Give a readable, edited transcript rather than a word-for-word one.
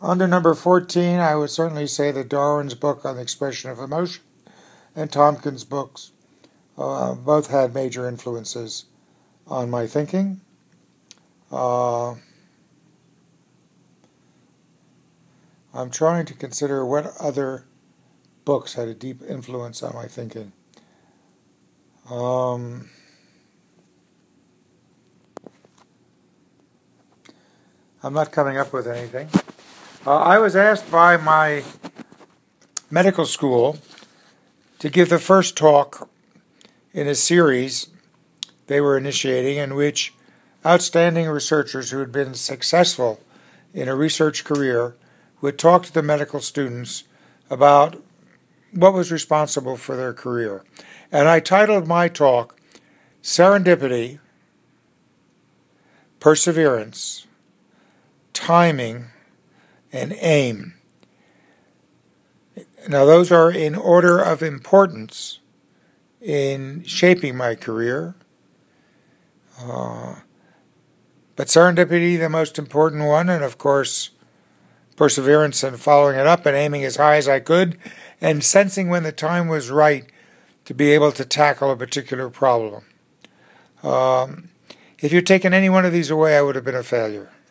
Under number 14, I would certainly say that Darwin's book on the expression of emotion and Tompkins' books both had major influences on my thinking. I'm trying to consider what other books had a deep influence on my thinking. I'm not coming up with anything. I was asked by my medical school to give the first talk in a series they were initiating in which outstanding researchers who had been successful in a research career would talk to the medical students about what was responsible for their career. And I titled my talk, Serendipity, Perseverance, Timing, and Aim. Now, those are in order of importance in shaping my career. But serendipity, the most important one, and of course, perseverance and following it up and aiming as high as I could, and sensing when the time was right to be able to tackle a particular problem. If you'd taken any one of these away, I would have been a failure.